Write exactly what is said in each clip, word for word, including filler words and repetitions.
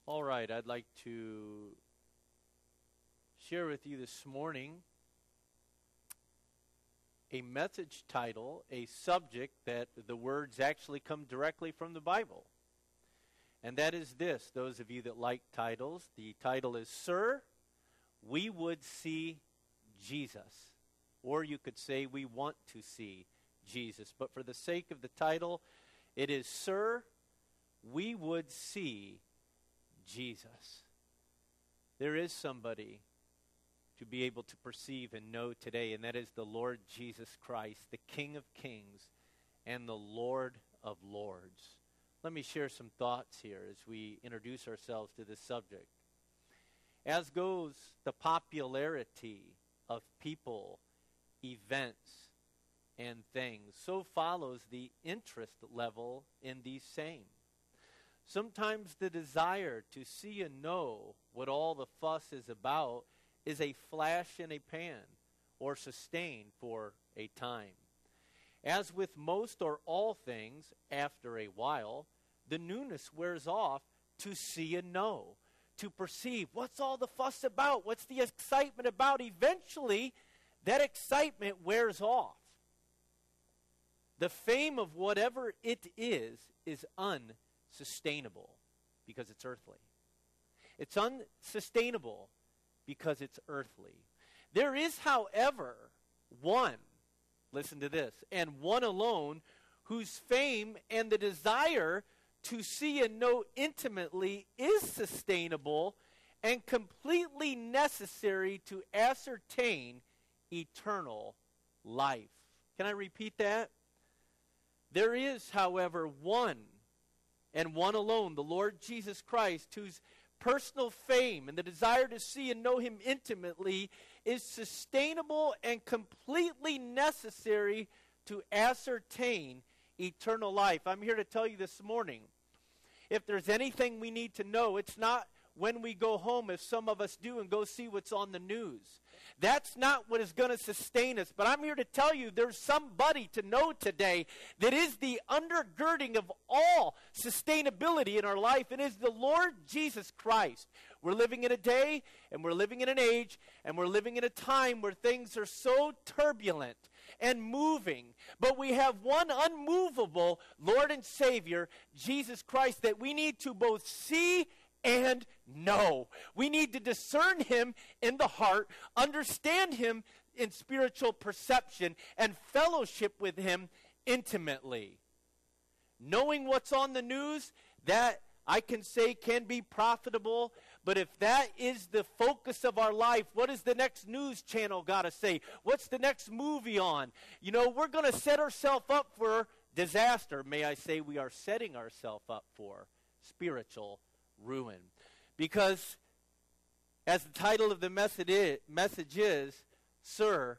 All right, I'd like to share with you this morning a message title, a subject that the words actually come directly from the Bible. And that is this, those of you that like titles, the title is, Sir, We Would See Jesus. Or you could say, We Want to See Jesus. But for the sake of the title, it is, Sir, We Would See Jesus. There is somebody to be able to perceive and know today, and that is the Lord Jesus Christ, the King of Kings and the Lord of Lords. Let me share some thoughts here as we introduce ourselves to this subject. As goes the popularity of people, events, and things, so follows the interest level in these same. Sometimes the desire to see and know what all the fuss is about is a flash in a pan or sustained for a time. As with most or all things, after a while, the newness wears off to see and know, to perceive what's all the fuss about, what's the excitement about. Eventually, that excitement wears off. The fame of whatever it is is unsustainable. Sustainable because it's earthly. It's unsustainable because it's earthly. There is, however, one, listen to this, and one alone whose fame and the desire to see and know intimately is sustainable and completely necessary to ascertain eternal life. Can I repeat that? There is, however, one and one alone, the Lord Jesus Christ, whose personal fame and the desire to see and know him intimately is sustainable and completely necessary to ascertain eternal life. I'm here to tell you this morning, if there's anything we need to know, it's not when we go home, as some of us do, and go see what's on the news. That's not what is going to sustain us. But I'm here to tell you there's somebody to know today that is the undergirding of all sustainability in our life, and is the Lord Jesus Christ. We're living in a day, and we're living in an age, and we're living in a time where things are so turbulent and moving. But we have one unmovable Lord and Savior, Jesus Christ, that we need to both see and know. We need to discern him in the heart, understand him in spiritual perception, and fellowship with him intimately. Knowing what's on the news, that I can say can be profitable, but if that is the focus of our life, what is the next news channel got to say? What's the next movie on? You know, we're going to set ourselves up for disaster. May I say we are setting ourselves up for spiritual ruin. Because as the title of the message is, message is, Sir,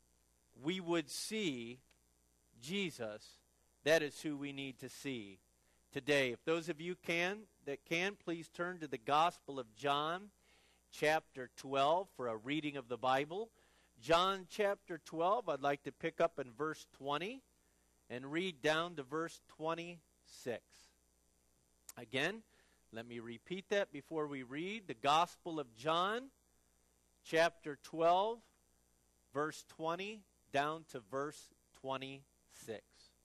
we would see Jesus. That is who we need to see today. If those of you can, that can, please turn to the Gospel of John, chapter twelve, for a reading of the Bible. John chapter twelve, I'd like to pick up in verse twenty and read down to verse twenty-six. Again, let me repeat that before we read. The Gospel of John, chapter twelve, verse twenty, down to verse twenty-six.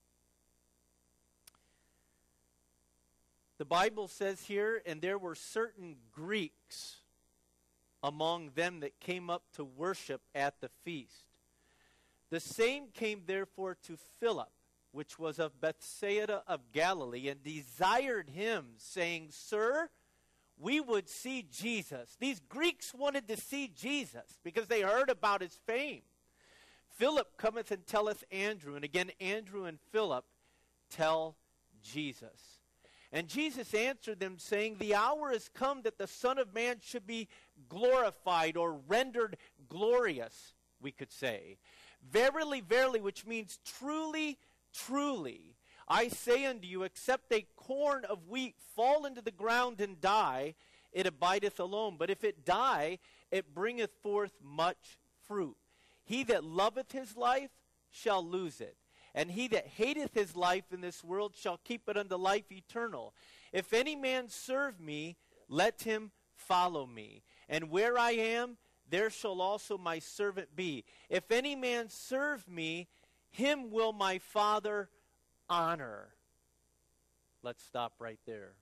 The Bible says here, and there were certain Greeks among them that came up to worship at the feast. The same came therefore to Philip, which was of Bethsaida of Galilee, and desired him, saying, Sir, we would see Jesus. These Greeks wanted to see Jesus because they heard about his fame. Philip cometh and telleth Andrew, and again Andrew and Philip tell Jesus. And Jesus answered them, saying, The hour is come that the Son of Man should be glorified, or rendered glorious, we could say. Verily, verily, which means truly, truly, I say unto you, except a corn of wheat fall into the ground and die, it abideth alone. But if it die, it bringeth forth much fruit. He that loveth his life shall lose it, and he that hateth his life in this world shall keep it unto life eternal. If any man serve me, let him follow me. And where I am, there shall also my servant be. If any man serve me, him will my Father honor. Let's stop right there.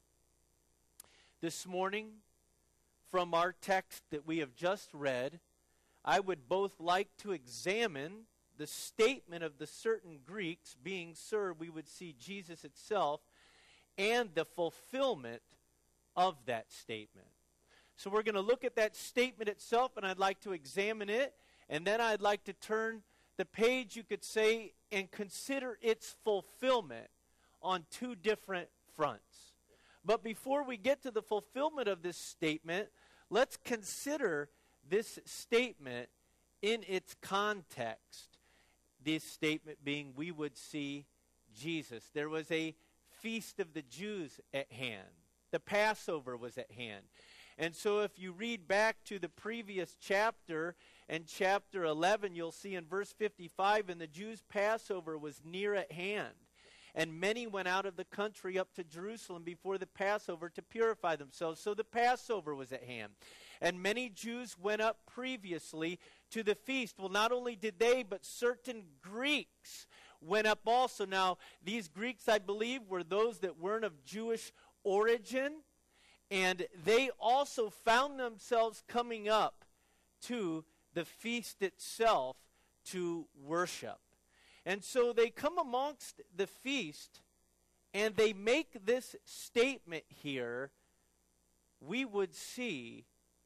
This morning, from our text that we have just read, I would both like to examine the statement of the certain Greeks being served. We would see Jesus itself and the fulfillment of that statement. So we're going to look at that statement itself, and I'd like to examine it, and then I'd like to turn the page, you could say, and consider its fulfillment on two different fronts. But before we get to the fulfillment of this statement, let's consider this statement in its context. This statement being, we would see Jesus. There was a feast of the Jews at hand. The Passover was at hand. And so if you read back to the previous chapter, and chapter eleven, you'll see in verse fifty-five, and the Jews' Passover was near at hand. And many went out of the country up to Jerusalem before the Passover to purify themselves. So the Passover was at hand. And many Jews went up previously to the feast. Well, not only did they, but certain Greeks went up also. Now, these Greeks, I believe, were those that weren't of Jewish origin. And they also found themselves coming up to the feast itself to worship. And so they come amongst the feast, and they make this statement here, we would see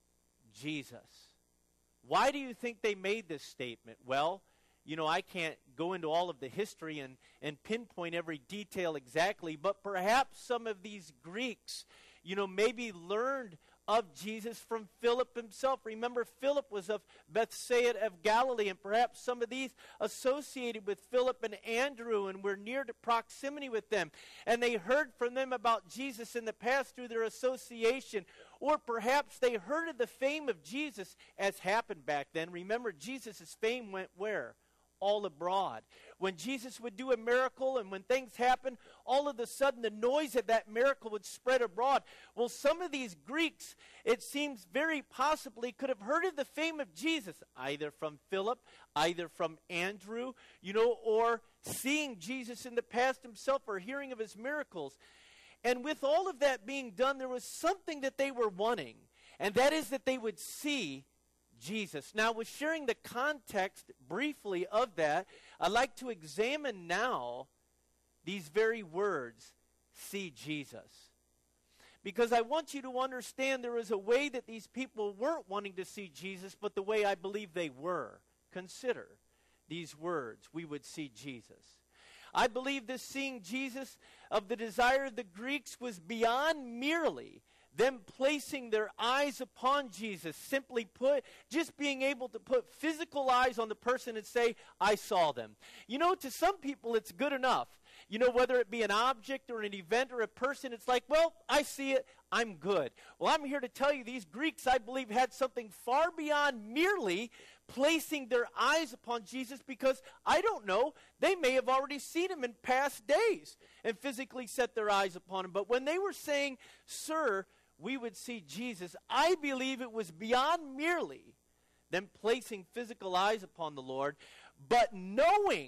Jesus. Why do you think they made this statement? Well, you know, I can't go into all of the history and, and pinpoint every detail exactly, but perhaps some of these Greeks, you know, maybe learned of Jesus from Philip himself. Remember, Philip was of Bethsaida of Galilee, and perhaps some of these associated with Philip and Andrew and were near to proximity with them. And they heard from them about Jesus in the past through their association. Or perhaps they heard of the fame of Jesus as happened back then. Remember, Jesus' fame went where? All abroad. When Jesus would do a miracle and when things happened, all of a sudden the noise of that miracle would spread abroad. Well, some of these Greeks, it seems very possibly, could have heard of the fame of Jesus, either from Philip, either from Andrew, you know, or seeing Jesus in the past himself or hearing of his miracles. And with all of that being done, there was something that they were wanting, and that is that they would see Jesus. Now, with sharing the context briefly of that, I'd like to examine now these very words, see Jesus. Because I want you to understand there is a way that these people weren't wanting to see Jesus, but the way I believe they were. Consider these words, we would see Jesus. I believe this seeing Jesus of the desire of the Greeks was beyond merely them placing their eyes upon Jesus. Simply put, just being able to put physical eyes on the person and say, I saw them. You know, to some people it's good enough. You know, whether it be an object or an event or a person, it's like, well, I see it, I'm good. Well, I'm here to tell you these Greeks, I believe, had something far beyond merely placing their eyes upon Jesus, because I don't know, they may have already seen him in past days and physically set their eyes upon him. But when they were saying, sir, we would see Jesus, I believe it was beyond merely them placing physical eyes upon the Lord, but knowing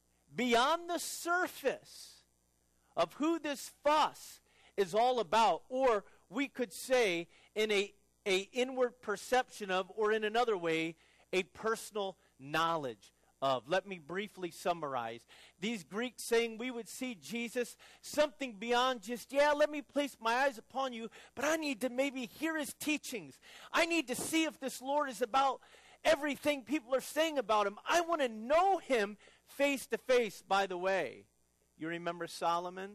beyond the surface of who this fuss is all about, or we could say in a, a inward perception of, or in another way, a personal knowledge of. Let me briefly summarize. These Greeks saying we would see Jesus, something beyond just, yeah, let me place my eyes upon you, but I need to maybe hear his teachings. I need to see if this Lord is about everything people are saying about him. I want to know him face to face. By the way, you remember Solomon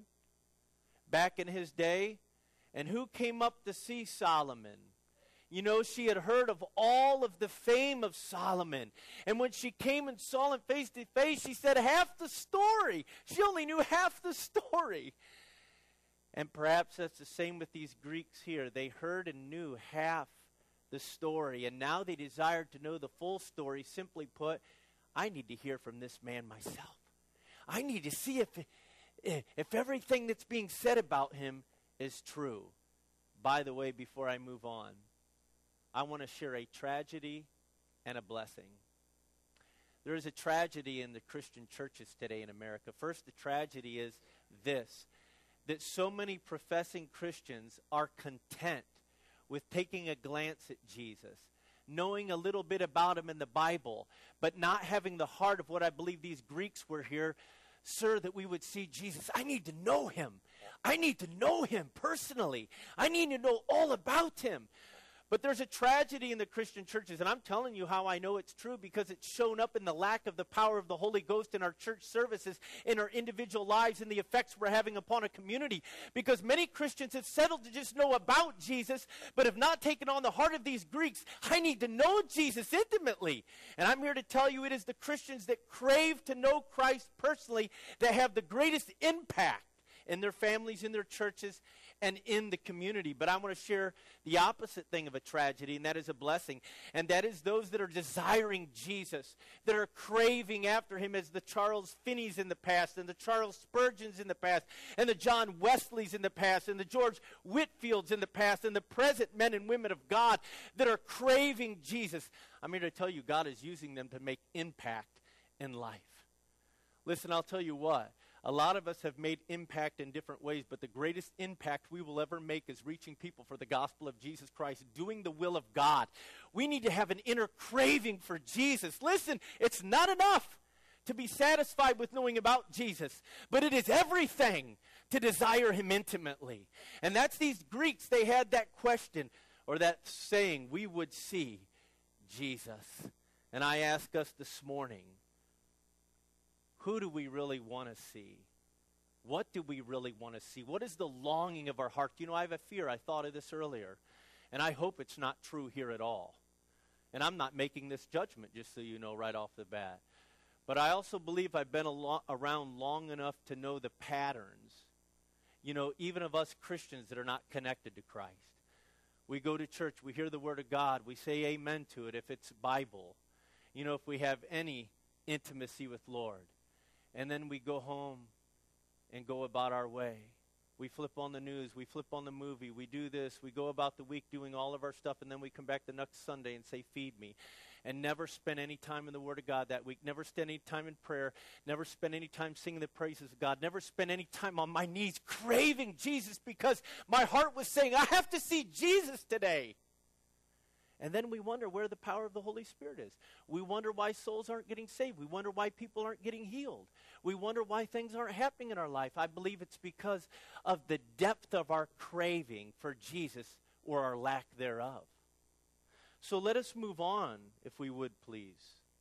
back in his day? And who came up to see Solomon? You know, she had heard of all of the fame of Solomon. And when she came and saw him face to face, she said half the story. She only knew half the story. And perhaps that's the same with these Greeks here. They heard and knew half the story, and now they desired to know the full story. Simply put, I need to hear from this man myself. I need to see if, if everything that's being said about him is true. By the way, before I move on, I want to share a tragedy and a blessing. There is a tragedy in the Christian churches today in America. First, the tragedy is this, that so many professing Christians are content with taking a glance at Jesus, knowing a little bit about him in the Bible, but not having the heart of what I believe these Greeks were here. Sir, that we would see Jesus. I need to know him. I need to know him personally. I need to know all about him. But there's a tragedy in the Christian churches, and I'm telling you how I know it's true, because it's shown up in the lack of the power of the Holy Ghost in our church services, in our individual lives, and the effects we're having upon a community. Because many Christians have settled to just know about Jesus, but have not taken on the heart of these Greeks. I need to know Jesus intimately. And I'm here to tell you it is the Christians that crave to know Christ personally that have the greatest impact in their families, in their churches, and in the community. But I want to share the opposite thing of a tragedy, and that is a blessing. And that is those that are desiring Jesus, that are craving after him, as the Charles Finneys in the past, and the Charles Spurgeons in the past, and the John Wesleys in the past, and the George Whitfields in the past, and the present men and women of God that are craving Jesus. I'm here to tell you, God is using them to make impact in life. Listen, I'll tell you what. A lot of us have made impact in different ways, but the greatest impact we will ever make is reaching people for the gospel of Jesus Christ, doing the will of God. We need to have an inner craving for Jesus. Listen, it's not enough to be satisfied with knowing about Jesus, but it is everything to desire him intimately. And that's these Greeks. They had that question, or that saying, we would see Jesus. And I ask us this morning, who do we really want to see? What do we really want to see? What is the longing of our heart? You know, I have a fear. I thought of this earlier. And I hope it's not true here at all. And I'm not making this judgment, just so you know right off the bat. But I also believe I've been lo- around long enough to know the patterns, you know, even of us Christians that are not connected to Christ. We go to church. We hear the Word of God. We say amen to it if it's Bible. You know, if we have any intimacy with Lord. And then we go home and go about our way. We flip on the news. We flip on the movie. We do this. We go about the week doing all of our stuff, and then we come back the next Sunday and say, feed me. And never spend any time in the Word of God that week. Never spend any time in prayer. Never spend any time singing the praises of God. Never spend any time on my knees craving Jesus, because my heart was saying, I have to see Jesus today. And then we wonder where the power of the Holy Spirit is. We wonder why souls aren't getting saved. We wonder why people aren't getting healed. We wonder why things aren't happening in our life. I believe it's because of the depth of our craving for Jesus, or our lack thereof. So let us move on, if we would, please.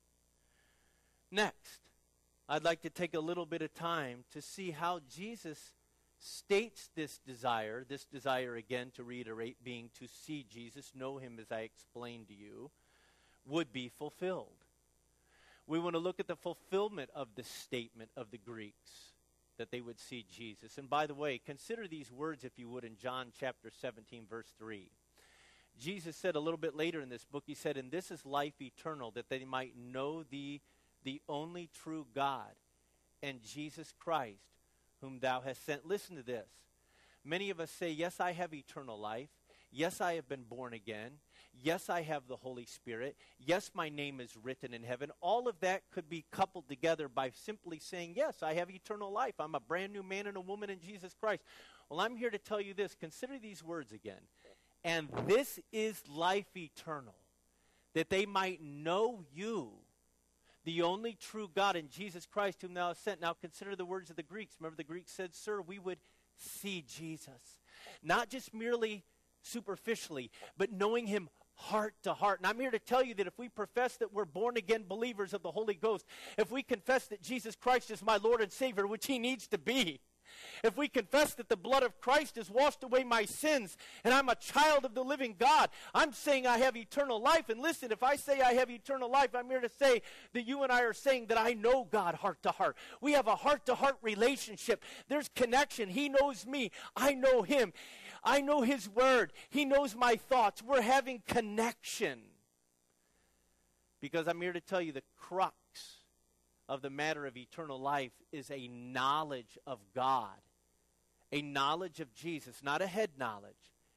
Next, I'd like to take a little bit of time to see how Jesus states this desire, this desire again to reiterate being to see Jesus, know him as I explained to you, would be fulfilled. We want to look at the fulfillment of the statement of the Greeks, that they would see Jesus. And by the way, consider these words, if you would, in John chapter seventeen, verse three. Jesus said a little bit later in this book, he said, and this is life eternal, that they might know thee, the only true God, and Jesus Christ, whom thou hast sent. Listen to this. Many of us say, yes, I have eternal life. Yes, I have been born again. Yes, I have the Holy Spirit. Yes, my name is written in heaven. All of that could be coupled together by simply saying, yes, I have eternal life. I'm a brand new man and a woman in Jesus Christ. Well, I'm here to tell you this. Consider these words again. And this is life eternal, that they might know you, the only true God, and Jesus Christ whom thou hast sent. Now consider the words of the Greeks. Remember, the Greeks said, sir, we would see Jesus. Not just merely superficially, but knowing him heart to heart. And I'm here to tell you that if we profess that we're born again believers of the Holy Ghost, if we confess that Jesus Christ is my Lord and Savior, which he needs to be, if we confess that the blood of Christ has washed away my sins and I'm a child of the living God, I'm saying I have eternal life. And listen, if I say I have eternal life, I'm here to say that you and I are saying that I know God heart to heart. We have a heart-to-heart relationship. There's connection. He knows me. I know him. I know his word. He knows my thoughts. We're having connection. Because I'm here to tell you the crux of the matter of eternal life is a knowledge of God, a knowledge of Jesus, not a head knowledge.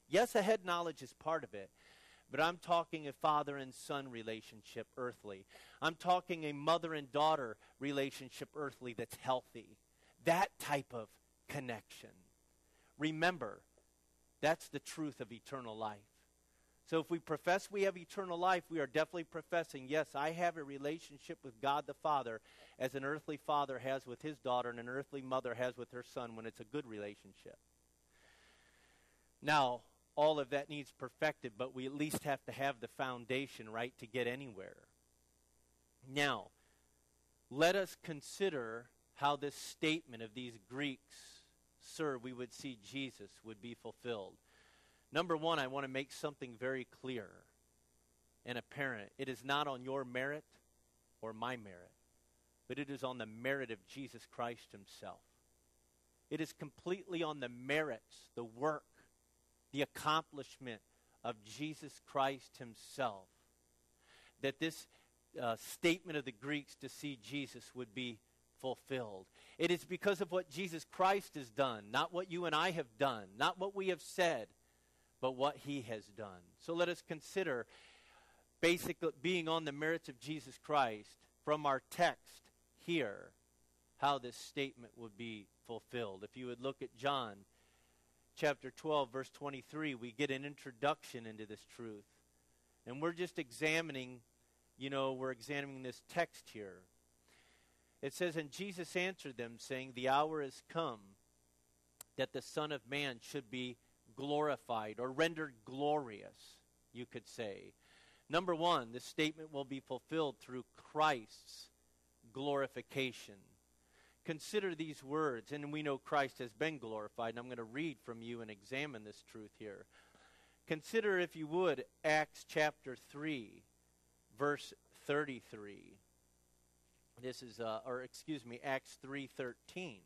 Yes, a head knowledge is part of it, but I'm talking a father and son relationship, earthly. I'm talking a mother and daughter relationship, earthly, that's healthy. That type of connection. Remember, that's the truth of eternal life. So if we profess we have eternal life, we are definitely professing, yes, I have a relationship with God the Father as an earthly father has with his daughter and an earthly mother has with her son when it's a good relationship. Now, all of that needs perfected, but we at least have to have the foundation, right, to get anywhere. Now, let us consider how this statement of these Greeks, sir, we would see Jesus, would be fulfilled. Number one, I want to make something very clear and apparent. It is not on your merit or my merit, but it is on the merit of Jesus Christ himself. It is completely on the merits, the work, the accomplishment of Jesus Christ himself that this uh, statement of the Greeks to see Jesus would be fulfilled. It is because of what Jesus Christ has done, not what you and I have done, not what we have said, but what he has done. So let us consider basically being on the merits of Jesus Christ from our text here, how this statement would be fulfilled. If you would look at John chapter twelve, verse twenty-three, we get an introduction into this truth. And we're just examining, you know, we're examining this text here. It says, and Jesus answered them, saying, the hour is come that the Son of Man should be glorified, or rendered glorious, you could say. Number one, this statement will be fulfilled through Christ's glorification. Consider these words, and we know Christ has been glorified, and I'm going to read from you and examine this truth here. Consider, if you would, Acts chapter three, verse thirty-three. This is, uh, or excuse me, Acts three thirteen.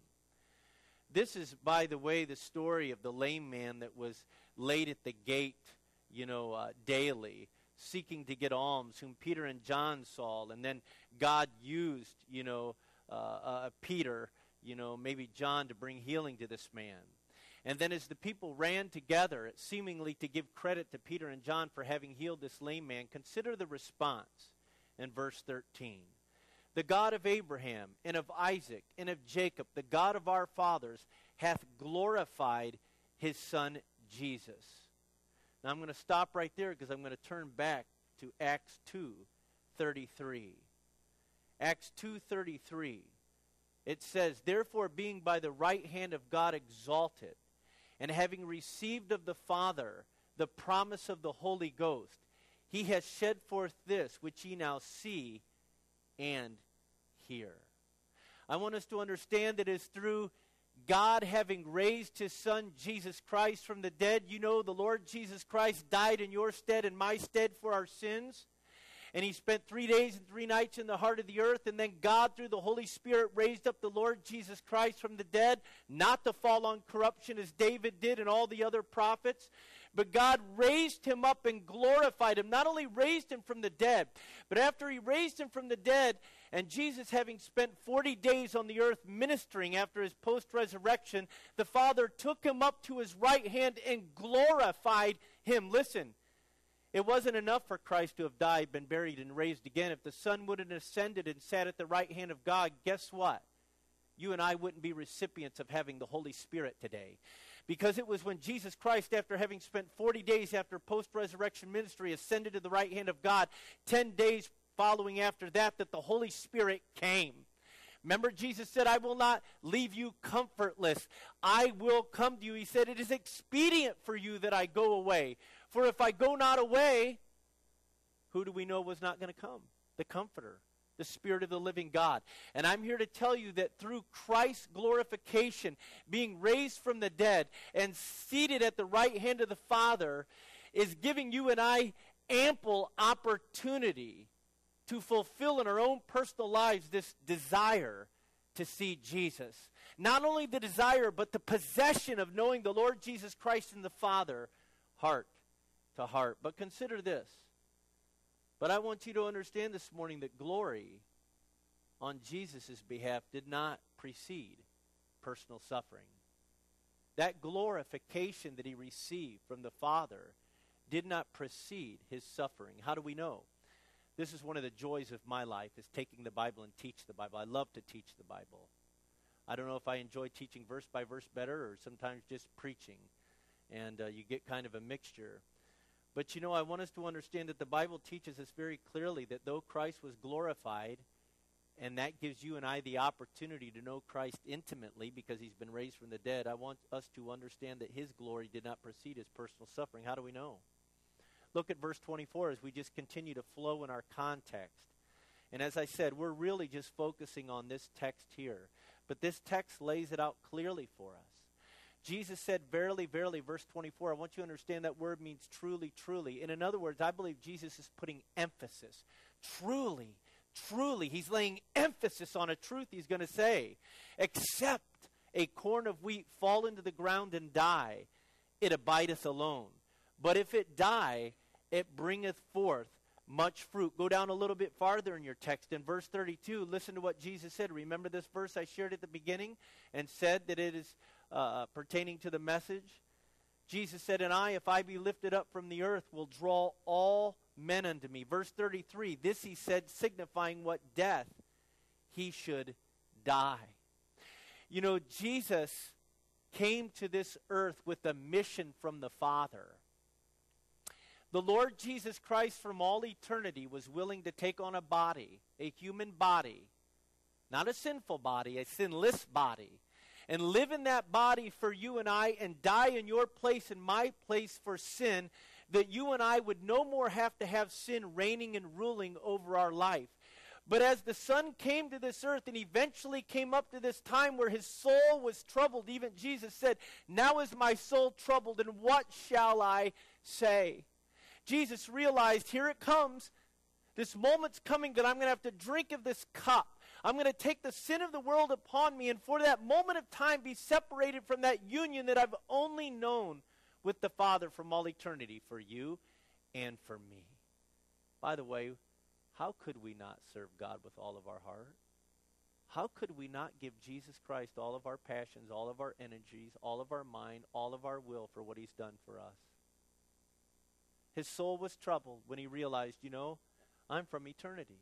This is, by the way, the story of the lame man that was laid at the gate, you know, uh, daily, seeking to get alms, whom Peter and John saw, and then God used, you know, uh, uh, Peter, you know, maybe John to bring healing to this man. And then as the people ran together, seemingly to give credit to Peter and John for having healed this lame man, consider the response in verse thirteen. The God of Abraham, and of Isaac, and of Jacob, the God of our fathers, hath glorified his Son Jesus. Now I'm going to stop right there because I'm going to turn back to Acts two thirty-three. Acts two thirty-three. It says, therefore being by the right hand of God exalted, and having received of the Father the promise of the Holy Ghost, he has shed forth this which ye now see and hear. I want us to understand that it is through God having raised his Son Jesus Christ from the dead. You know, the Lord Jesus Christ died in your stead and my stead for our sins. And he spent three days and three nights in the heart of the earth. And then God, through the Holy Spirit, raised up the Lord Jesus Christ from the dead, not to fall on corruption as David did and all the other prophets. But God raised him up and glorified him. Not only raised him from the dead, but after he raised him from the dead, and Jesus having spent forty days on the earth ministering after his post-resurrection, the Father took him up to his right hand and glorified him. Listen, it wasn't enough for Christ to have died, been buried, and raised again. If the Son wouldn't have ascended and sat at the right hand of God, guess what? You and I wouldn't be recipients of having the Holy Spirit today. Because it was when Jesus Christ, after having spent forty days after post-resurrection ministry, ascended to the right hand of God, ten days following after that, that the Holy Spirit came. Remember, Jesus said, I will not leave you comfortless. I will come to you. He said, it is expedient for you that I go away. For if I go not away, who do we know was not going to come? The Comforter, the Spirit of the living God. And I'm here to tell you that through Christ's glorification, being raised from the dead and seated at the right hand of the Father, is giving you and I ample opportunity to fulfill in our own personal lives this desire to see Jesus. Not only the desire, but the possession of knowing the Lord Jesus Christ and the Father, heart to heart. But consider this. But I want you to understand this morning that glory on Jesus' behalf did not precede personal suffering. that glorification that he received from the Father did not precede his suffering. How do we know? This is one of the joys of my life, is taking the Bible and teach the Bible. I love to teach the Bible. I don't know if I enjoy teaching verse by verse better or sometimes just preaching. And uh, you get kind of a mixture. But you know, I want us to understand that the Bible teaches us very clearly that though Christ was glorified, and that gives you and I the opportunity to know Christ intimately because he's been raised from the dead, I want us to understand that his glory did not precede his personal suffering. How do we know? Look at verse twenty-four as we just continue to flow in our context. And as I said, we're really just focusing on this text here. But this text lays it out clearly for us. Jesus said, verily, verily, verse twenty-four. I want you to understand that word means truly, truly. And in other words, I believe Jesus is putting emphasis. Truly, truly. He's laying emphasis on a truth he's going to say. Except a corn of wheat fall into the ground and die, it abideth alone. But if it die, it bringeth forth much fruit. Go down a little bit farther in your text. In verse thirty-two, listen to what Jesus said. Remember this verse I shared at the beginning and said that it is uh, pertaining to the message? Jesus said, and I, if I be lifted up from the earth, will draw all men unto me. Verse thirty-three, this he said, signifying what death he should die. You know, Jesus came to this earth with a mission from the Father. The Lord Jesus Christ from all eternity was willing to take on a body, a human body, not a sinful body, a sinless body, and live in that body for you and I and die in your place and my place for sin, that you and I would no more have to have sin reigning and ruling over our life. But as the Son came to this earth and eventually came up to this time where his soul was troubled, even Jesus said, now is my soul troubled, and what shall I say? Jesus realized, here it comes. This moment's coming that I'm going to have to drink of this cup. I'm going to take the sin of the world upon me and for that moment of time be separated from that union that I've only known with the Father from all eternity for you and for me. By the way, how could we not serve God with all of our heart? How could we not give Jesus Christ all of our passions, all of our energies, all of our mind, all of our will for what he's done for us? His soul was troubled when he realized, you know, I'm from eternity.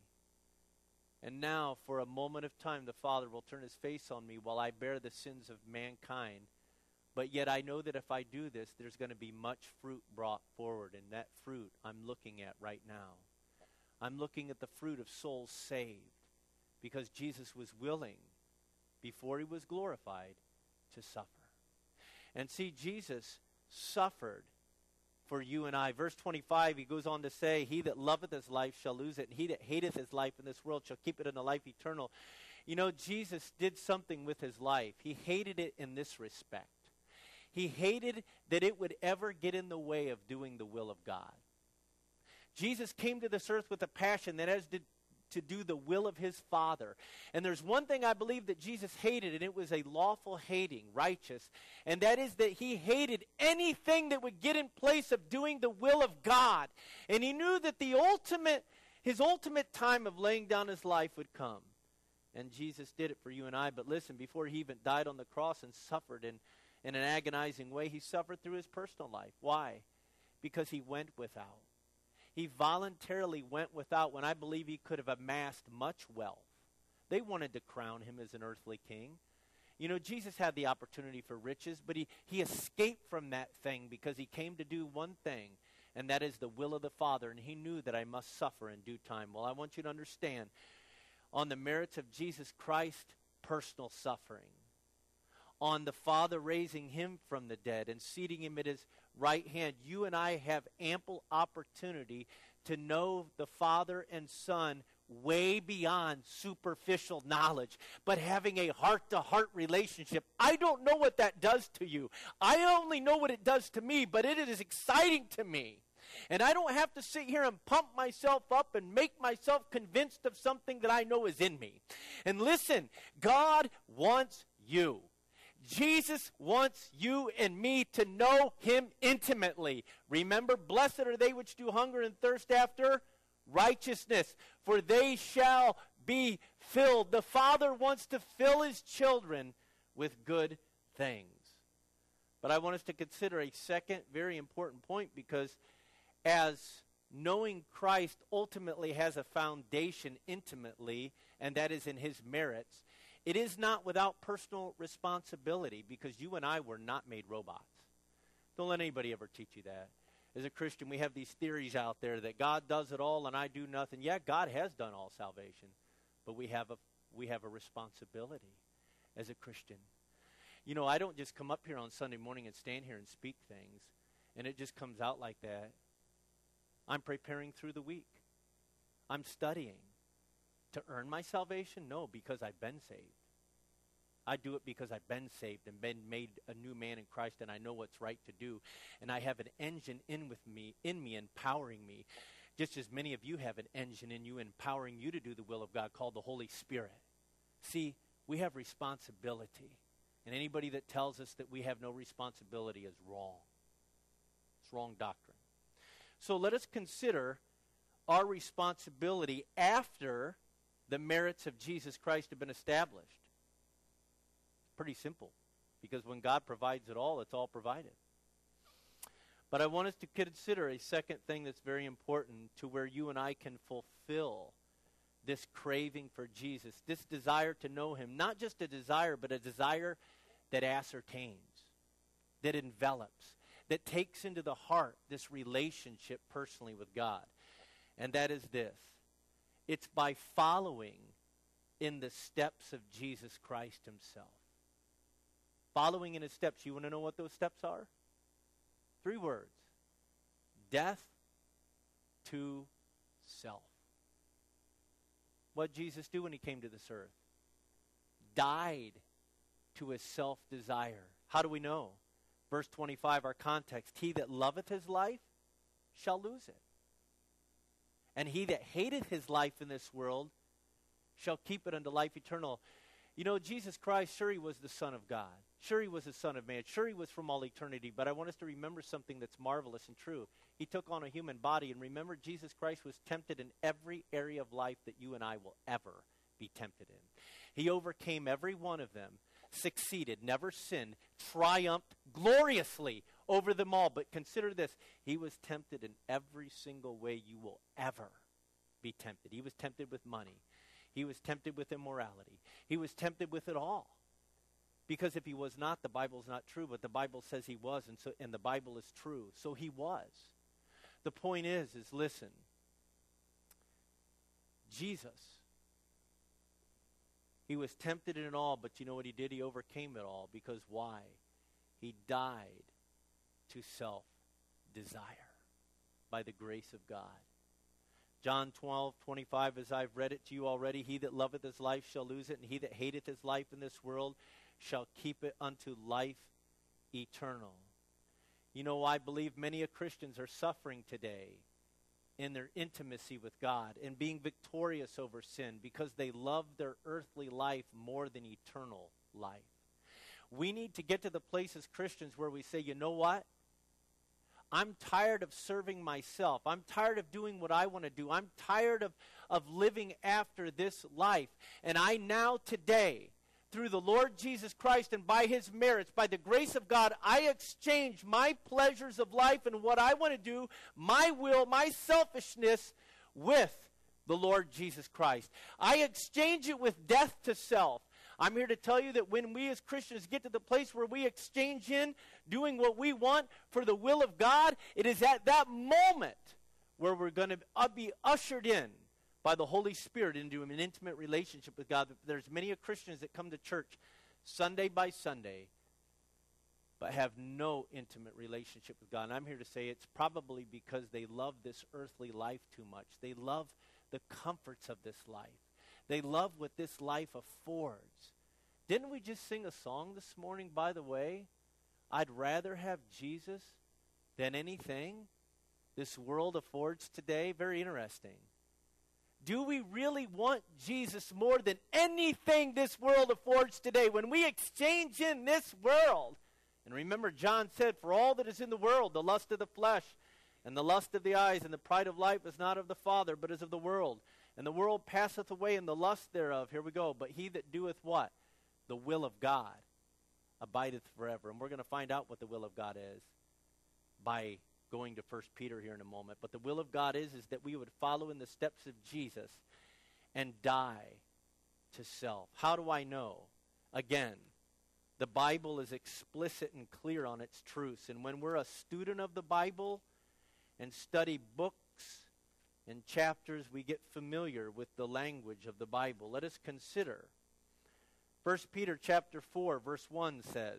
And now, for a moment of time, the Father will turn his face on me while I bear the sins of mankind. But yet I know that if I do this, there's going to be much fruit brought forward. And that fruit I'm looking at right now. I'm looking at the fruit of souls saved. Because Jesus was willing, before he was glorified, to suffer. And see, Jesus suffered for you and I. Verse twenty-five, he goes on to say, he that loveth his life shall lose it, and he that hateth his life in this world shall keep it in the life eternal. You know, Jesus did something with his life. He hated it in this respect. He hated that it would ever get in the way of doing the will of God. Jesus came to this earth with a passion that has to, to do the will of his Father. And there's one thing I believe that Jesus hated, and it was a lawful hating, righteous, and that is that he hated anything that would get in place of doing the will of God. And he knew that the ultimate, his ultimate time of laying down his life would come. And Jesus did it for you and I. But listen, before he even died on the cross and suffered in, in an agonizing way, he suffered through his personal life. Why? Because he went without. He voluntarily went without when I believe he could have amassed much wealth. They wanted to crown him as an earthly king. You know, Jesus had the opportunity for riches, but he, he escaped from that thing because he came to do one thing, and that is the will of the Father, and he knew that I must suffer in due time. Well, I want you to understand, on the merits of Jesus Christ's personal suffering, on the Father raising him from the dead and seating him at his right hand, you and I have ample opportunity to know the Father and Son way beyond superficial knowledge, but having a heart-to-heart relationship. I don't know what that does to you. I only know what it does to me, but it is exciting to me. And I don't have to sit here and pump myself up and make myself convinced of something that I know is in me. And listen, God wants you. Jesus wants you and me to know him intimately. Remember, blessed are they which do hunger and thirst after righteousness, for they shall be filled. The Father wants to fill his children with good things. But I want us to consider a second very important point, because as knowing Christ ultimately has a foundation intimately, and that is in his merits, it is not without personal responsibility, because you and I were not made robots. Don't let anybody ever teach you that. As a Christian, we have these theories out there that God does it all and I do nothing. Yeah, God has done all salvation, but we have a we have a responsibility as a Christian. You know, I don't just come up here on Sunday morning and stand here and speak things, and it just comes out like that. I'm preparing through the week. I'm studying. To earn my salvation? No, because I've been saved. I do it because I've been saved and been made a new man in Christ, and I know what's right to do. And I have an engine in with me, in me, empowering me, just as many of you have an engine in you empowering you to do the will of God, called the Holy Spirit. See, we have responsibility. And anybody that tells us that we have no responsibility is wrong. It's wrong doctrine. So let us consider our responsibility after the merits of Jesus Christ have been established. Pretty simple, because when God provides it all, it's all provided. But I want us to consider a second thing that's very important to where you and I can fulfill this craving for Jesus, this desire to know him. Not just a desire, but a desire that ascertains, that envelops, that takes into the heart this relationship personally with God. And that is this. It's by following in the steps of Jesus Christ himself. Following in his steps. You want to know what those steps are? Three words. Death to self. What did Jesus do when he came to this earth? Died to his self-desire. How do we know? Verse twenty-five, our context. He that loveth his life shall lose it. And he that hateth his life in this world shall keep it unto life eternal. You know, Jesus Christ, sure he was the Son of God. Sure he was the Son of Man. Sure he was from all eternity. But I want us to remember something that's marvelous and true. He took on a human body. And remember, Jesus Christ was tempted in every area of life that you and I will ever be tempted in. He overcame every one of them, succeeded, never sinned, triumphed gloriously over them all. But consider this. He was tempted in every single way you will ever be tempted. He was tempted with money. He was tempted with immorality. He was tempted with it all. Because if he was not, the Bible's not true, but the Bible says he was, and so and the Bible is true. So he was. The point is, is listen. Jesus, he was tempted in it all, but you know what he did? He overcame it all. Because why? He died to self-desire by the grace of God. John twelve, twenty-five, as I've read it to you already, he that loveth his life shall lose it, and he that hateth his life in this world shall keep it unto life eternal. You know, I believe many of Christians are suffering today in their intimacy with God and being victorious over sin because they love their earthly life more than eternal life. We need to get to the place as Christians where we say, you know what? I'm tired of serving myself. I'm tired of doing what I want to do. I'm tired of, of living after this life. And I now today, through the Lord Jesus Christ and by his merits, by the grace of God, I exchange my pleasures of life and what I want to do, my will, my selfishness, with the Lord Jesus Christ. I exchange it with death to self. I'm here to tell you that when we as Christians get to the place where we exchange in doing what we want for the will of God, it is at that moment where we're going to be ushered in by the Holy Spirit into an intimate relationship with God. There's many of Christians that come to church Sunday by Sunday but have no intimate relationship with God. And I'm here to say it's probably because they love this earthly life too much. They love the comforts of this life. They love what this life affords. Didn't we just sing a song this morning, by the way? I'd rather have Jesus than anything this world affords today. Very interesting. Do we really want Jesus more than anything this world affords today? When we exchange in this world, and remember John said, for all that is in the world, the lust of the flesh, and the lust of the eyes, and the pride of life is not of the Father, but is of the world. And the world passeth away, and the lust thereof. Here we go. But he that doeth what? The will of God abideth forever. And we're going to find out what the will of God is by going to First Peter here in a moment. But the will of God is, is that we would follow in the steps of Jesus and die to self. How do I know? Again, the Bible is explicit and clear on its truths. And when we're a student of the Bible and study books and chapters, we get familiar with the language of the Bible. Let us consider. First Peter chapter four, verse one says,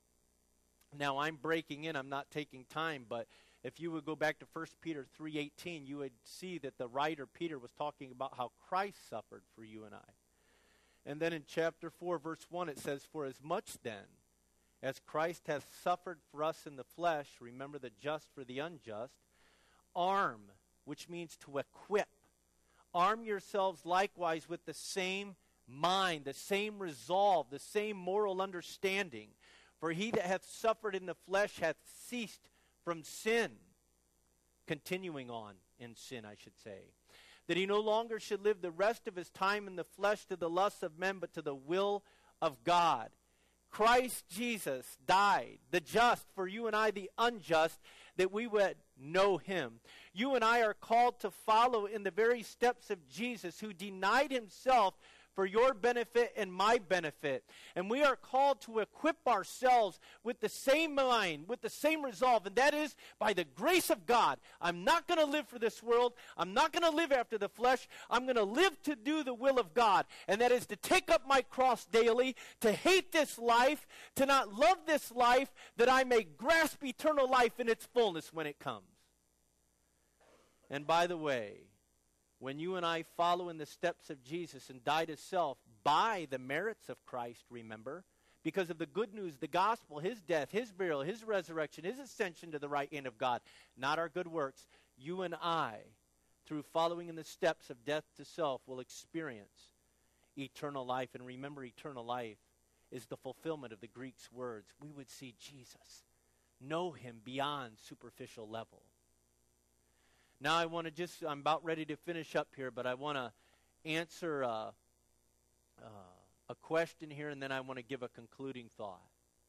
now I'm breaking in, I'm not taking time, but if you would go back to First Peter three eighteen, you would see that the writer Peter was talking about how Christ suffered for you and I. And then in chapter four, verse one, it says, for as much then as Christ hath suffered for us in the flesh, remember the just for the unjust, arm, which means to equip. Arm yourselves likewise with the same mind, the same resolve, the same moral understanding. For he that hath suffered in the flesh hath ceased from sin. Continuing on in sin, I should say. That he no longer should live the rest of his time in the flesh to the lusts of men, but to the will of God. Christ Jesus died, the just, for you and I, the unjust, that we would know him. You and I are called to follow in the very steps of Jesus, who denied himself for your benefit and my benefit. And we are called to equip ourselves with the same mind, with the same resolve, and that is by the grace of God. I'm not going to live for this world. I'm not going to live after the flesh. I'm going to live to do the will of God, and that is to take up my cross daily, to hate this life, to not love this life, that I may grasp eternal life in its fullness when it comes. And by the way, when you and I follow in the steps of Jesus and die to self by the merits of Christ, remember, because of the good news, the gospel, his death, his burial, his resurrection, his ascension to the right hand of God, not our good works, you and I, through following in the steps of death to self, will experience eternal life. And remember, eternal life is the fulfillment of the Greek's words. We would see Jesus, know him beyond superficial level. Now I want to just, I'm about ready to finish up here, but I want to answer uh, uh, a question here, and then I want to give a concluding thought.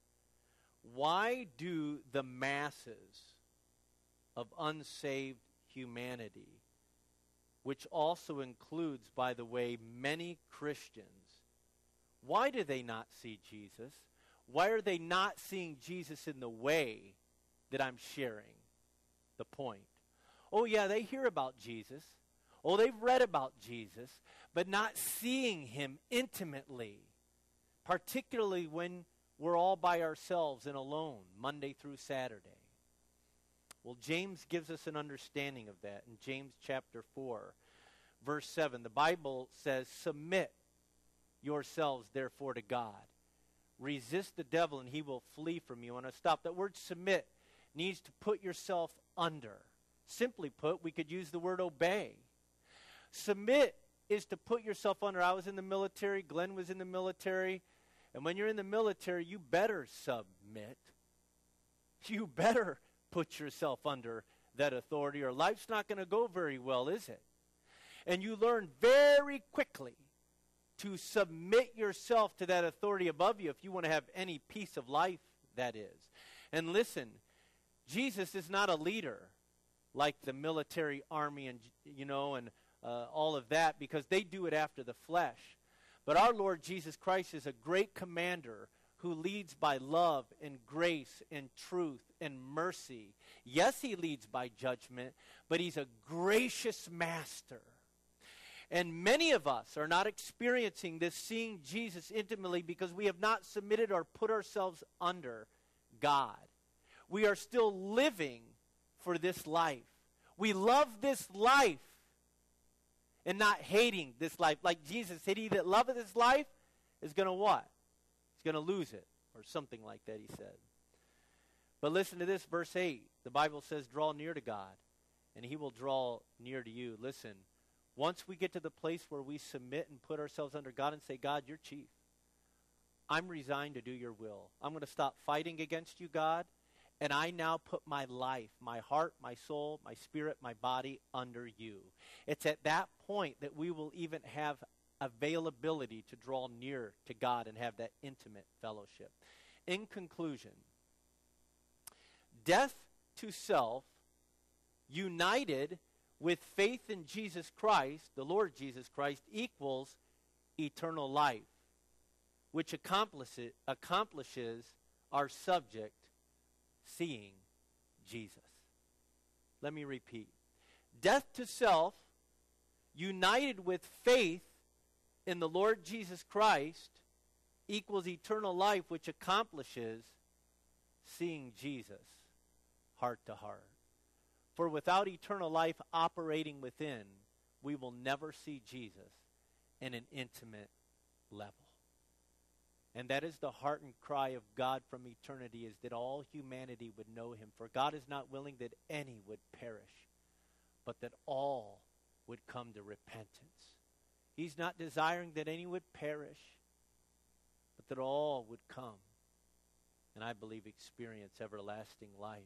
Why do the masses of unsaved humanity, which also includes, by the way, many Christians, why do they not see Jesus? Why are they not seeing Jesus in the way that I'm sharing the point? Oh, yeah, they hear about Jesus. Oh, they've read about Jesus, but not seeing him intimately, particularly when we're all by ourselves and alone, Monday through Saturday. Well, James gives us an understanding of that in James chapter four, verse seven. The Bible says, submit yourselves, therefore, to God. Resist the devil, and he will flee from you. And I stop. That word submit needs to put yourself under. Simply put, we could use the word obey. Submit is to put yourself under. I was in the military. Glenn was in the military. And when you're in the military, you better submit. You better put yourself under that authority, or life's not going to go very well, is it? And you learn very quickly to submit yourself to that authority above you if you want to have any peace of life, that is. And listen, Jesus is not a leader like the military army and, you know, and uh, all of that, because they do it after the flesh. But our Lord Jesus Christ is a great commander who leads by love and grace and truth and mercy. Yes, he leads by judgment, but he's a gracious master. And many of us are not experiencing this, seeing Jesus intimately, because we have not submitted or put ourselves under God. We are still living for this life. We love this life and not hating this life. Like Jesus said, he that loveth his life is going to what? He's going to lose it, or something like that, he said. But listen to this, verse eight. The Bible says, draw near to God, and he will draw near to you. Listen, once we get to the place where we submit and put ourselves under God and say, God, you're chief. I'm resigned to do your will. I'm going to stop fighting against you, God. And I now put my life, my heart, my soul, my spirit, my body under you. It's at that point that we will even have availability to draw near to God and have that intimate fellowship. In conclusion, death to self, united with faith in Jesus Christ, the Lord Jesus Christ, equals eternal life, which accomplishes, accomplishes our subject, seeing Jesus. Let me repeat. Death to self, united with faith in the Lord Jesus Christ, equals eternal life, which accomplishes seeing Jesus heart to heart. For without eternal life operating within, we will never see Jesus in an intimate level. And that is the heart and cry of God from eternity, is that all humanity would know him. For God is not willing that any would perish, but that all would come to repentance. He's not desiring that any would perish, but that all would come, and I believe experience everlasting life.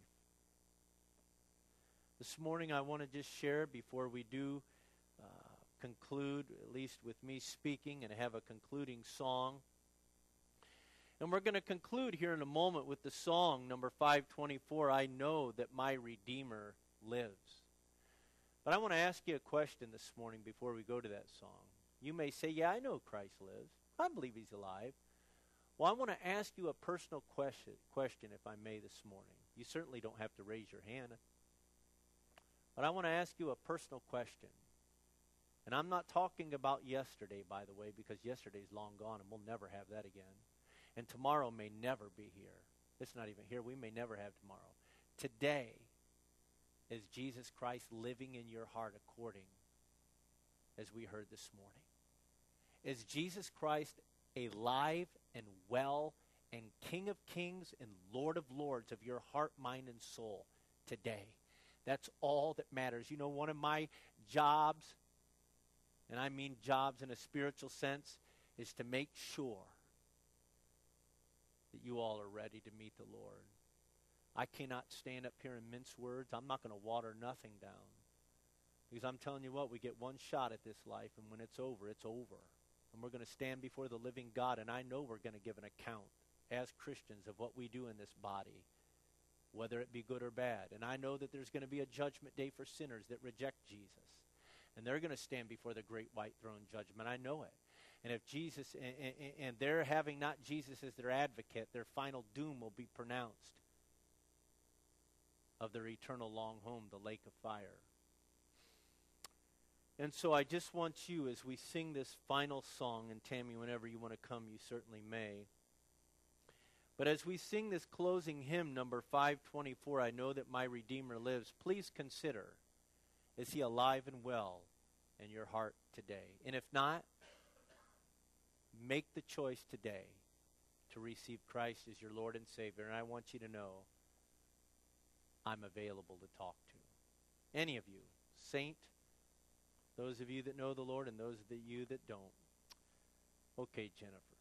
This morning I want to just share, before we do uh, conclude, at least with me speaking, and have a concluding song. And we're going to conclude here in a moment with the song number five twenty-four, I Know That My Redeemer Lives. But I want to ask you a question this morning before we go to that song. You may say, yeah, I know Christ lives. I believe he's alive. Well, I want to ask you a personal question, question, if I may, this morning. You certainly don't have to raise your hand. But I want to ask you a personal question. And I'm not talking about yesterday, by the way, because yesterday's long gone and we'll never have that again. And tomorrow may never be here. It's not even here. We may never have tomorrow. Today, is Jesus Christ living in your heart according as we heard this morning? Is Jesus Christ alive and well and King of kings and Lord of lords of your heart, mind, and soul today? That's all that matters. You know, one of my jobs, and I mean jobs in a spiritual sense, is to make sure that you all are ready to meet the Lord. I cannot stand up here and mince words. I'm not going to water nothing down. Because I'm telling you what, we get one shot at this life, and when it's over, it's over. And we're going to stand before the living God, and I know we're going to give an account as Christians of what we do in this body, whether it be good or bad. And I know that there's going to be a judgment day for sinners that reject Jesus. And they're going to stand before the great white throne judgment. I know it. And if Jesus, and, and, and they're having not Jesus as their advocate, their final doom will be pronounced of their eternal long home, the lake of fire. And so I just want you, as we sing this final song, and Tammy, whenever you want to come, you certainly may. But as we sing this closing hymn, number five twenty-four, I Know That My Redeemer Lives, please consider, is he alive and well in your heart today? And if not, make the choice today to receive Christ as your Lord and Savior. And I want you to know, I'm available to talk to. Any of you, saint, those of you that know the Lord and those of you that don't. Okay, Jennifer.